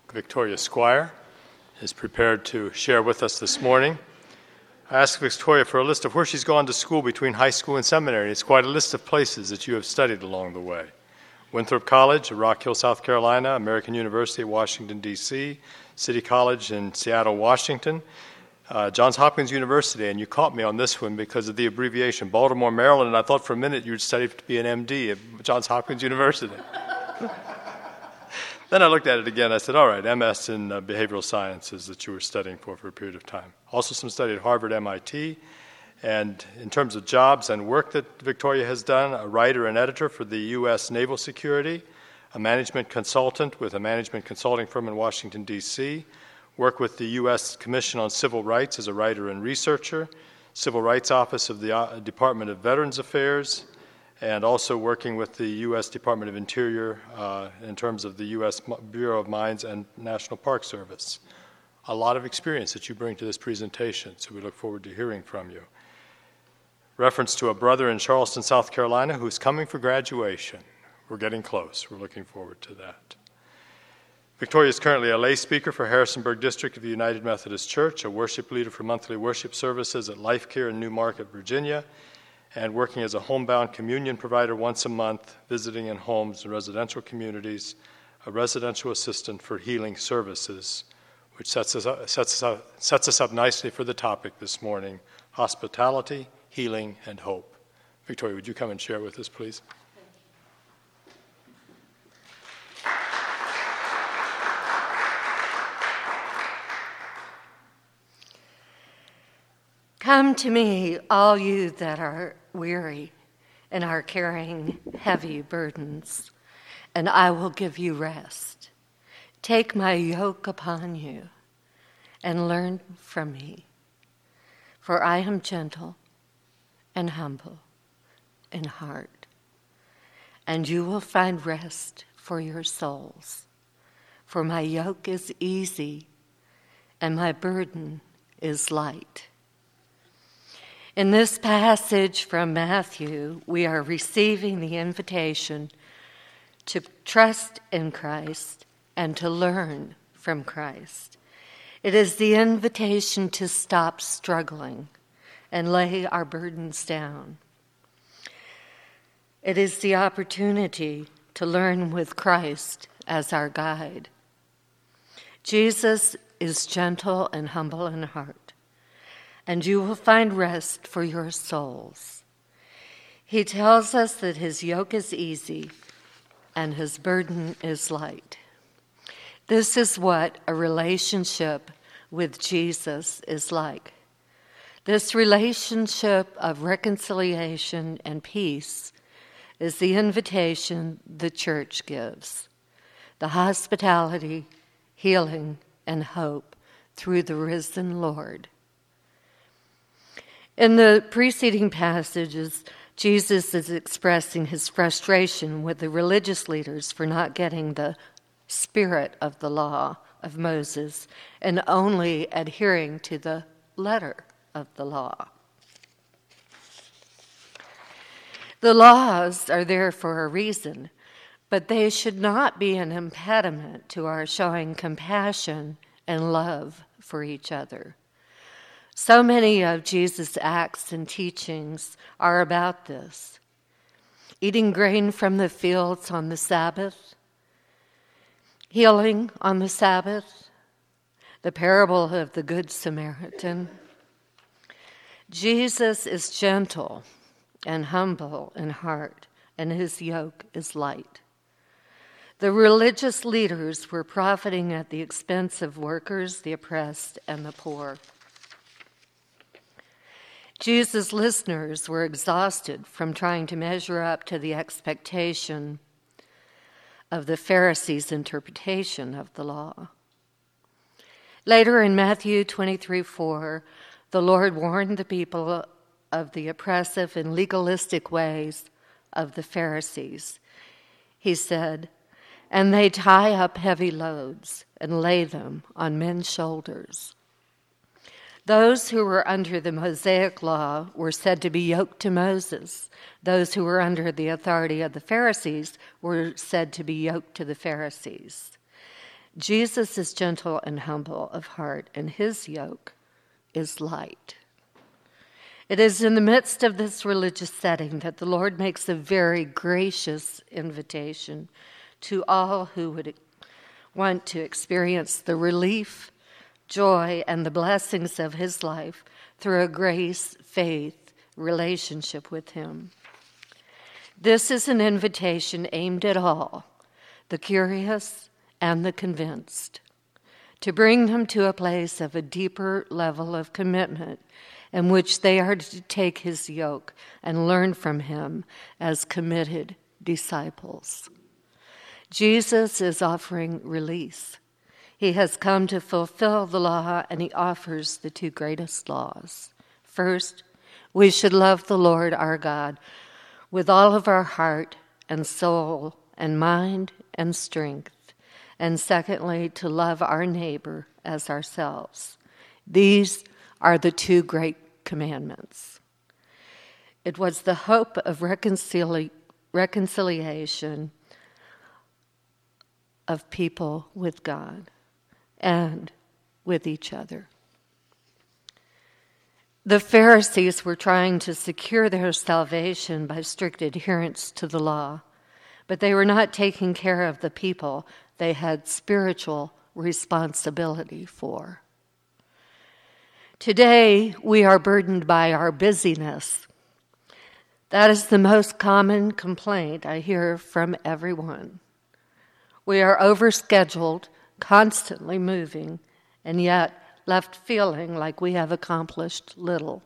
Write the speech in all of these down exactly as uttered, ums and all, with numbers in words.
Victoria Squire is prepared to share with us this morning. I asked Victoria for a list of where she's gone to school between high school and seminary. It's quite a list of places that you have studied along the way. Winthrop College, Rock Hill, South Carolina, American University of Washington, D C, City College in Seattle, Washington, uh, Johns Hopkins University, and you caught me on this one because of the abbreviation, Baltimore, Maryland, and I thought for a minute you'd studied to be an M D at Johns Hopkins University. Then I looked at it again. I said, all right, M S in uh, behavioral sciences that you were studying for for a period of time. Also some study at Harvard, M I T. And in terms of jobs and work that Victoria has done, a writer and editor for the U S Naval Security, a management consultant with a management consulting firm in Washington, D C, work with the U S Commission on Civil Rights as a writer and researcher, Civil Rights Office of the uh, Department of Veterans Affairs, and also working with the U S Department of Interior uh, in terms of the U S Bureau of Mines and National Park Service. A lot of experience that you bring to this presentation, so we look forward to hearing from you. Reference to a brother in Charleston, South Carolina, who's coming for graduation. We're getting close. We're looking forward to that. Victoria is currently a lay speaker for Harrisonburg District of the United Methodist Church, a worship leader for monthly worship services at Life Care in New Market, Virginia, and working as a homebound communion provider once a month, visiting in homes and residential communities, a residential assistant for healing services, which sets us up, sets us up, sets us up nicely for the topic this morning, hospitality, healing, and hope. Victoria, would you come and share with us, please? Come to me, all you that are weary and are carrying heavy burdens, and I will give you rest. Take my yoke upon you and learn from me, for I am gentle and humble in heart, and you will find rest for your souls. For my yoke is easy and my burden is light. In this passage from Matthew, we are receiving the invitation to trust in Christ and to learn from Christ. It is the invitation to stop struggling and lay our burdens down. It is the opportunity to learn with Christ as our guide. Jesus is gentle and humble in heart, and you will find rest for your souls. He tells us that his yoke is easy and his burden is light. This is what a relationship with Jesus is like. This relationship of reconciliation and peace is the invitation the church gives, the hospitality, healing, and hope through the risen Lord. In the preceding passages, Jesus is expressing his frustration with the religious leaders for not getting the spirit of the law of Moses and only adhering to the letter of the law. The laws are there for a reason, but they should not be an impediment to our showing compassion and love for each other. So many of Jesus' acts and teachings are about this. Eating grain from the fields on the Sabbath, healing on the Sabbath, the parable of the Good Samaritan. Jesus is gentle and humble in heart, and his yoke is light. The religious leaders were profiting at the expense of workers, the oppressed, and the poor. Jesus' listeners were exhausted from trying to measure up to the expectation of the Pharisees' interpretation of the law. Later in Matthew twenty-three four, the Lord warned the people of the oppressive and legalistic ways of the Pharisees. He said, "And they tie up heavy loads and lay them on men's shoulders." Those who were under the Mosaic law were said to be yoked to Moses. Those who were under the authority of the Pharisees were said to be yoked to the Pharisees. Jesus is gentle and humble of heart, and his yoke is light. It is in the midst of this religious setting that the Lord makes a very gracious invitation to all who would want to experience the relief, joy, and the blessings of his life through a grace, faith, relationship with him. This is an invitation aimed at all, the curious and the convinced, to bring them to a place of a deeper level of commitment in which they are to take his yoke and learn from him as committed disciples. Jesus is offering release. He has come to fulfill the law, and he offers the two greatest laws. First, we should love the Lord our God with all of our heart and soul and mind and strength. And secondly, to love our neighbor as ourselves. These are the two great commandments. It was the hope of reconcili- reconciliation of people with God and with each other. The Pharisees were trying to secure their salvation by strict adherence to the law, but they were not taking care of the people they had spiritual responsibility for. Today, we are burdened by our busyness. That is the most common complaint I hear from everyone. We are overscheduled, constantly moving, and yet left feeling like we have accomplished little.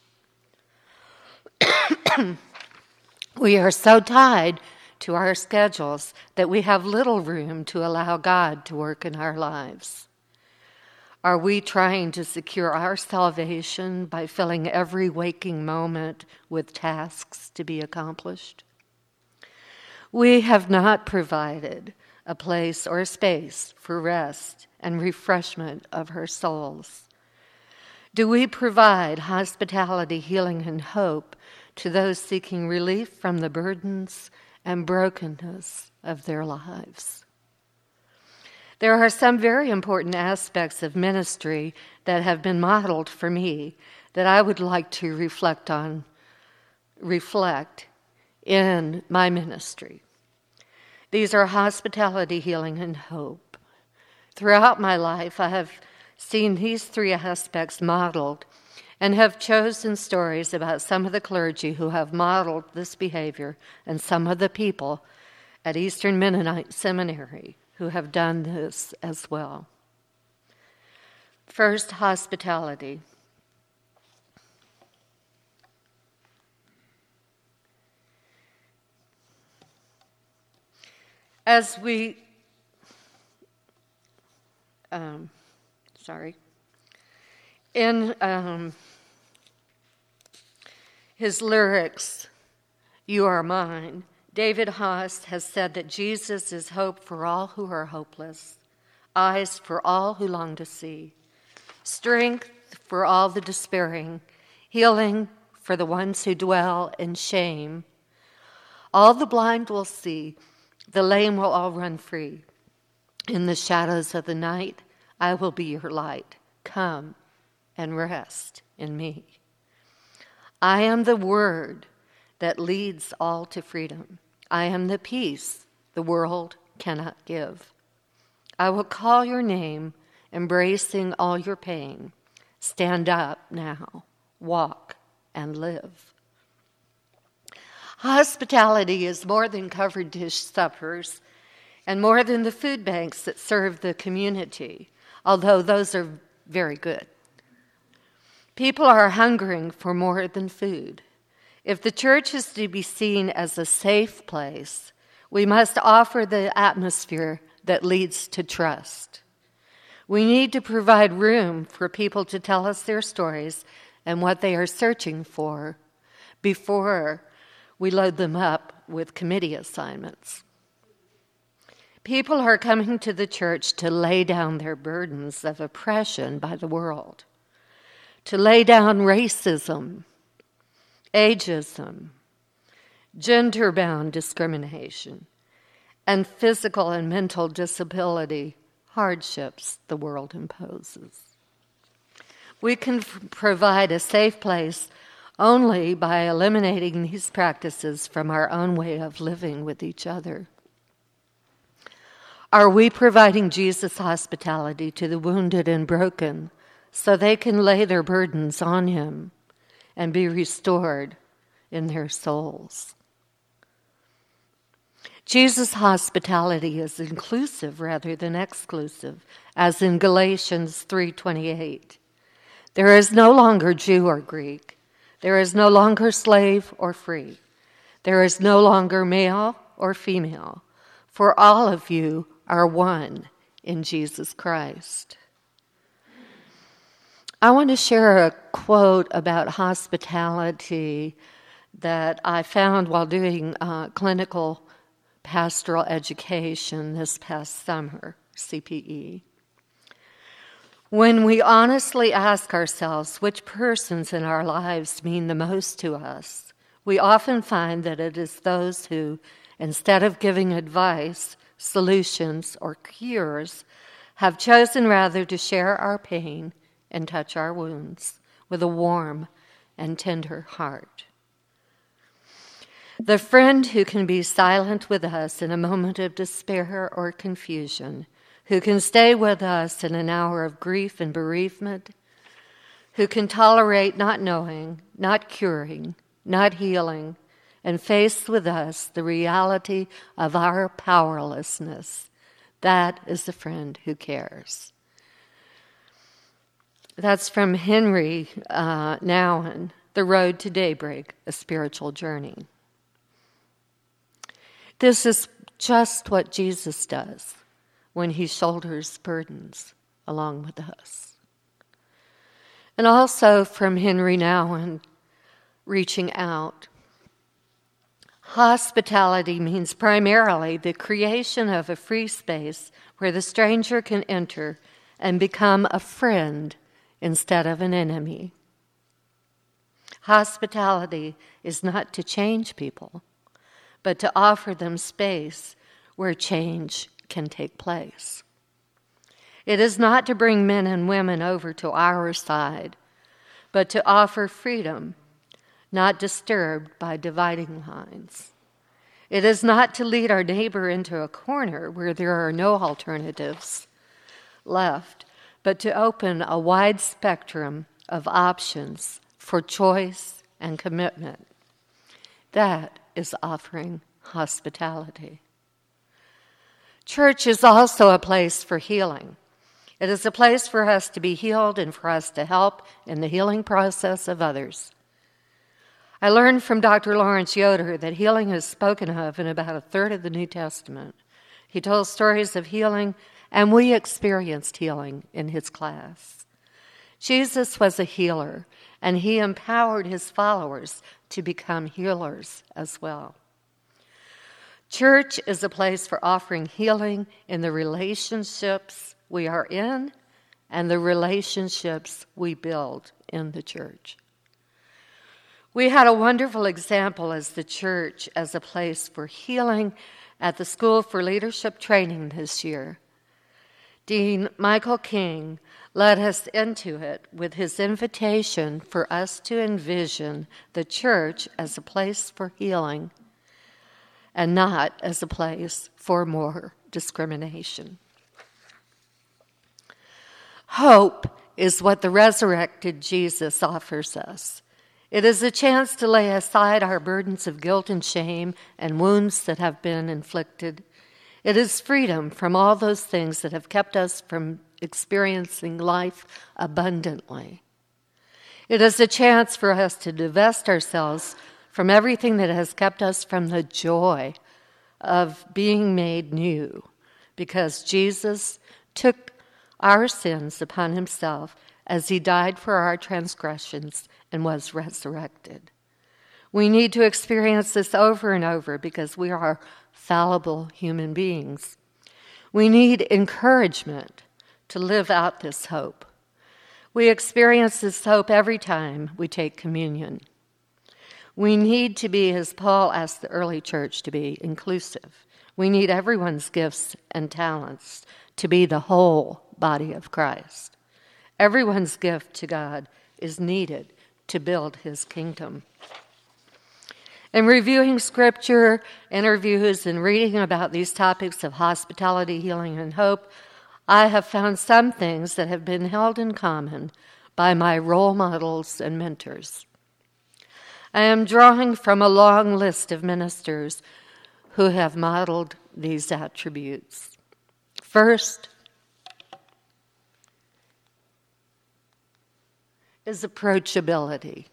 We are so tied to our schedules that we have little room to allow God to work in our lives. Are we trying to secure our salvation by filling every waking moment with tasks to be accomplished? We have not provided a place or space for rest and refreshment of our souls. Do we provide hospitality, healing, and hope to those seeking relief from the burdens and brokenness of their lives? There are some very important aspects of ministry that have been modeled for me that I would like to reflect on, reflect in my ministry. These are hospitality, healing, and hope. Throughout my life, I have seen these three aspects modeled and have chosen stories about some of the clergy who have modeled this behavior and some of the people at Eastern Mennonite Seminary who have done this as well. First, hospitality. As we, um, sorry, in um, his lyrics, "You Are Mine," David Haas has said that Jesus is hope for all who are hopeless, eyes for all who long to see, strength for all the despairing, healing for the ones who dwell in shame. All the blind will see, the lame will all run free. In the shadows of the night, I will be your light. Come and rest in me. I am the word that leads all to freedom. I am the peace the world cannot give. I will call your name, embracing all your pain. Stand up now, walk and live. Hospitality is more than covered dish suppers and more than the food banks that serve the community, although those are very good. People are hungering for more than food. If the church is to be seen as a safe place, we must offer the atmosphere that leads to trust. We need to provide room for people to tell us their stories and what they are searching for before we load them up with committee assignments. People are coming to the church to lay down their burdens of oppression by the world, to lay down racism, ageism, gender-bound discrimination, and physical and mental disability hardships the world imposes. We can f- provide a safe place only by eliminating these practices from our own way of living with each other. Are we providing Jesus' hospitality to the wounded and broken so they can lay their burdens on him and be restored in their souls? Jesus' hospitality is inclusive rather than exclusive, as in Galatians three twenty-eight. There is no longer Jew or Greek. There is no longer slave or free. There is no longer male or female, for all of you are one in Jesus Christ. I want to share a quote about hospitality that I found while doing uh, clinical pastoral education this past summer, C P E. When we honestly ask ourselves which persons in our lives mean the most to us, we often find that it is those who, instead of giving advice, solutions, or cures, have chosen rather to share our pain and touch our wounds with a warm and tender heart. The friend who can be silent with us in a moment of despair or confusion, who can stay with us in an hour of grief and bereavement, who can tolerate not knowing, not curing, not healing, and face with us the reality of our powerlessness. That is the friend who cares. That's from Henry uh, Nouwen, The Road to Daybreak, A Spiritual Journey. This is just what Jesus does when he shoulders burdens along with us. And also from Henry Nouwen, Reaching Out. Hospitality means primarily the creation of a free space where the stranger can enter and become a friend instead of an enemy. Hospitality is not to change people, but to offer them space where change can take place. It is not to bring men and women over to our side, but to offer freedom, not disturbed by dividing lines. It is not to lead our neighbor into a corner where there are no alternatives left, but to open a wide spectrum of options for choice and commitment. That is offering hospitality. Church is also a place for healing. It is a place for us to be healed and for us to help in the healing process of others. I learned from Doctor Lawrence Yoder that healing is spoken of in about a third of the New Testament. He told stories of healing, and we experienced healing in his class. Jesus was a healer, and he empowered his followers to become healers as well. Church is a place for offering healing in the relationships we are in and the relationships we build in the church. We had a wonderful example as the church as a place for healing at the School for Leadership Training this year. Dean Michael King led us into it with his invitation for us to envision the church as a place for healing and not as a place for more discrimination. Hope is what the resurrected Jesus offers us. It is a chance to lay aside our burdens of guilt and shame and wounds that have been inflicted. It is freedom from all those things that have kept us from experiencing life abundantly. It is a chance for us to divest ourselves from everything that has kept us from the joy of being made new, because Jesus took our sins upon himself as he died for our transgressions and was resurrected. We need to experience this over and over because we are fallible human beings. We need encouragement to live out this hope. We experience this hope every time we take communion. We need to be, as Paul asked the early church to be, inclusive. We need everyone's gifts and talents to be the whole body of Christ. Everyone's gift to God is needed to build his kingdom. In reviewing scripture, interviews, and reading about these topics of hospitality, healing, and hope, I have found some things that have been held in common by my role models and mentors. I am drawing from a long list of ministers who have modeled these attributes. First is approachability.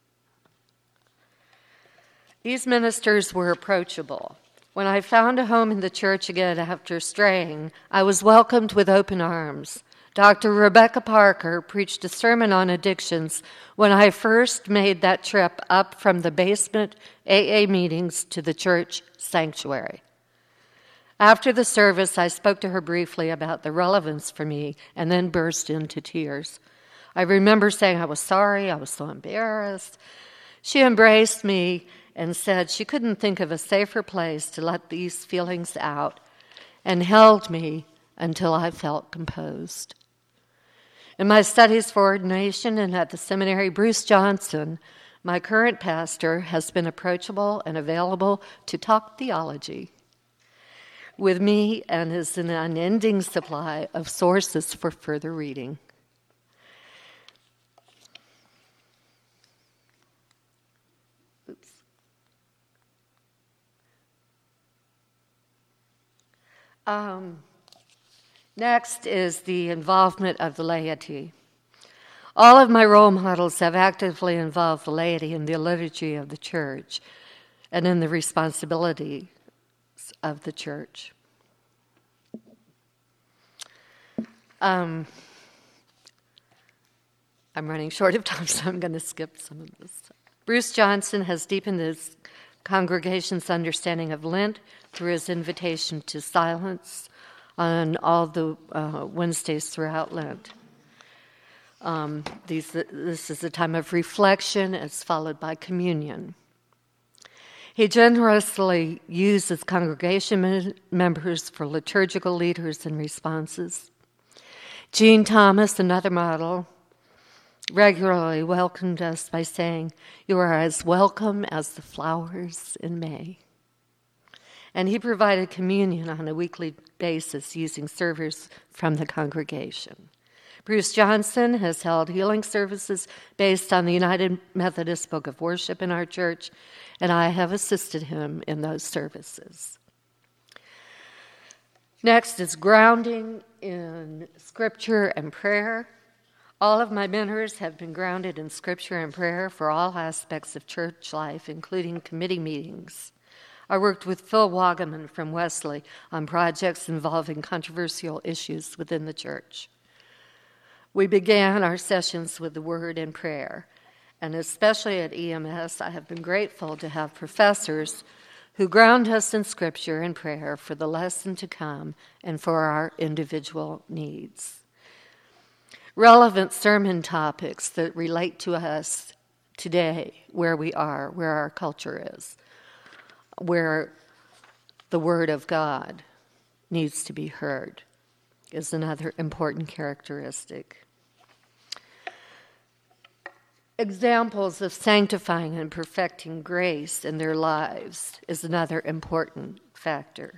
These ministers were approachable. When I found a home in the church again after straying, I was welcomed with open arms. Doctor Rebecca Parker preached a sermon on addictions when I first made that trip up from the basement A A meetings to the church sanctuary. After the service, I spoke to her briefly about the relevance for me and then burst into tears. I remember saying I was sorry, I was so embarrassed. She embraced me and said she couldn't think of a safer place to let these feelings out, and held me until I felt composed. In my studies for ordination and at the seminary, Bruce Johnson, my current pastor, has been approachable and available to talk theology with me and is an unending supply of sources for further reading. Oops. Um, next is the involvement of the laity. All of my role models have actively involved the laity in the liturgy of the church and in the responsibilities of the church. Um, I'm running short of time, so I'm going to skip some of this. Bruce Johnson has deepened his congregation's understanding of Lent through his invitation to silence on all the uh, Wednesdays throughout Lent. Um, these, this is a time of reflection. It's followed by communion. He generously uses congregation members for liturgical leaders and responses. Jean Thomas, another model, regularly welcomed us by saying, "You are as welcome as the flowers in May." And he provided communion on a weekly basis using servers from the congregation. Bruce Johnson has held healing services based on the United Methodist Book of Worship in our church, and I have assisted him in those services. Next is grounding in Scripture and prayer. All of my mentors have been grounded in Scripture and prayer for all aspects of church life, including committee meetings. I worked with Phil Wagaman from Wesley on projects involving controversial issues within the church. We began our sessions with the Word and prayer, and especially at E M S, I have been grateful to have professors who ground us in Scripture and prayer for the lesson to come and for our individual needs. Relevant sermon topics that relate to us today, where we are, where our culture is, where the Word of God needs to be heard, is another important characteristic. Examples of sanctifying and perfecting grace in their lives is another important factor.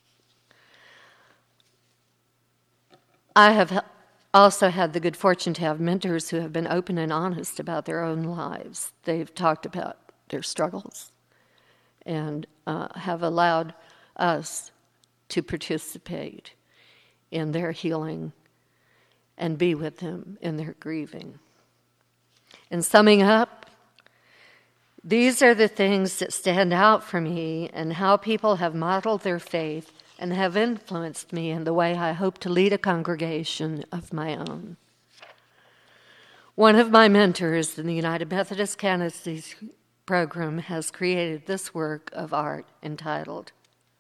I have also had the good fortune to have mentors who have been open and honest about their own lives. They've talked about their struggles and uh, have allowed us to participate in their healing and be with them in their grieving. In summing up, these are the things that stand out for me and how people have modeled their faith and have influenced me in the way I hope to lead a congregation of my own. One of my mentors in the United Methodist Candidacy Program has created this work of art entitled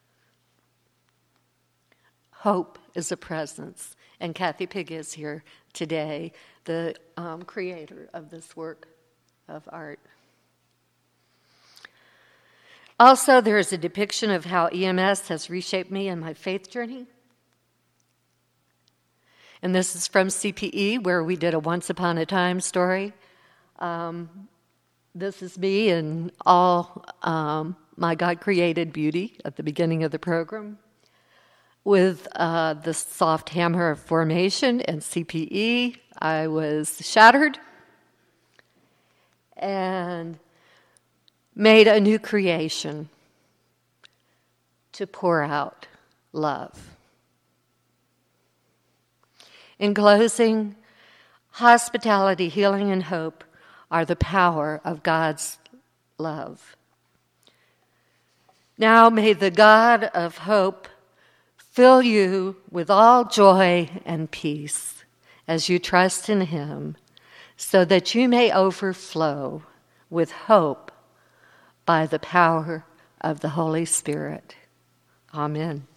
Hope is a Presence. And Kathy Pig is here today, the um, creator of this work of art. Also, there is a depiction of how E M S has reshaped me in my faith journey. And this is from C P E, where we did a Once Upon a Time story. Um, this is me in all um, my God-created beauty at the beginning of the program, with uh, the soft hammer of formation and C P E. I was shattered and made a new creation to pour out love. In closing, hospitality, healing, and hope are the power of God's love. Now may the God of hope fill you with all joy and peace as you trust in him, so that you may overflow with hope by the power of the Holy Spirit. Amen.